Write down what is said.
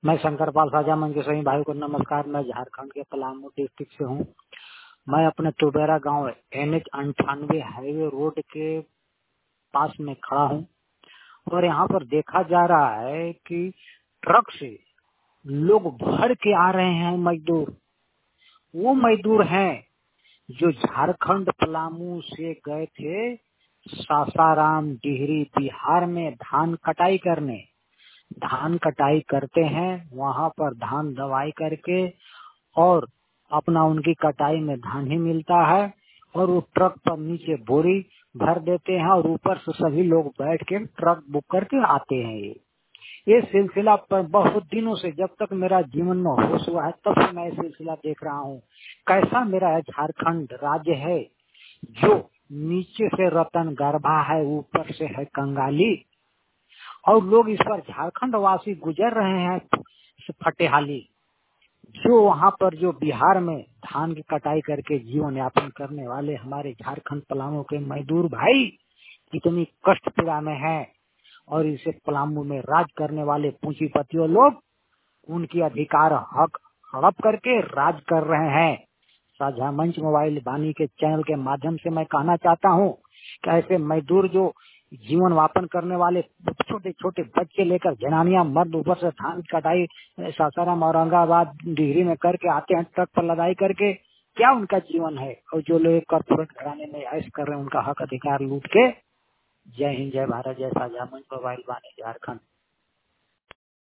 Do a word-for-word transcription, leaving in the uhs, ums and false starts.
मैं शंकरपाल साजा मंच के सभी भाई को नमस्कार। मैं झारखंड के पलामू डिस्ट्रिक्ट से हूँ। मैं अपने तुबेरा गांव एन एच अंठानवे हाईवे रोड के पास में खड़ा हूँ और यहाँ पर देखा जा रहा है कि ट्रक से लोग भर के आ रहे हैं मजदूर। वो मजदूर हैं जो झारखंड पलामू से गए थे सासाराम डिहरी बिहार में धान कटाई करने। धान कटाई करते हैं, वहाँ पर धान दवाई करके और अपना उनकी कटाई में धान ही मिलता है और वो ट्रक पर नीचे बोरी भर देते हैं और ऊपर से सभी लोग बैठ के ट्रक बुक करके आते हैं। ये ये सिलसिला पर बहुत दिनों से, जब तक मेरा जीवन में होश हुआ है तब से मैं ये सिलसिला देख रहा हूँ। कैसा मेरा झारखंड राज्य है जो नीचे से रतन गर्भा है, ऊपर से है कंगाली, और लोग इस पर झारखंड वासी गुजर रहे हैं फटेहाली। जो वहाँ पर जो बिहार में धान की कटाई करके जीवन यापन करने वाले हमारे झारखंड पलामू के मजदूर भाई कितनी कष्ट पीड़ा में हैं और इसे पलामू में राज करने वाले पूंजीपतियों लोग उनकी अधिकार हक हड़प करके राज कर रहे हैं। साझा मंच मोबाइल वाणी के चैनल के माध्यम से मैं कहना चाहता हूँ कि ऐसे मजदूर जो जीवन यापन करने वाले छोटे छोटे बच्चे लेकर जनानियां मर्द ऊपर से धान कटाई सासाराम औरंगाबाद डिहरी में करके आते हैं ट्रक पर लदाई करके, क्या उनका जीवन है? और जो लोग कॉर्पोरेट घराने में ऐश कर रहे हैं उनका हक अधिकार लूट के। जय हिंद, जय भारत, जय साझा मंच मोबाइल वाणी झारखंड।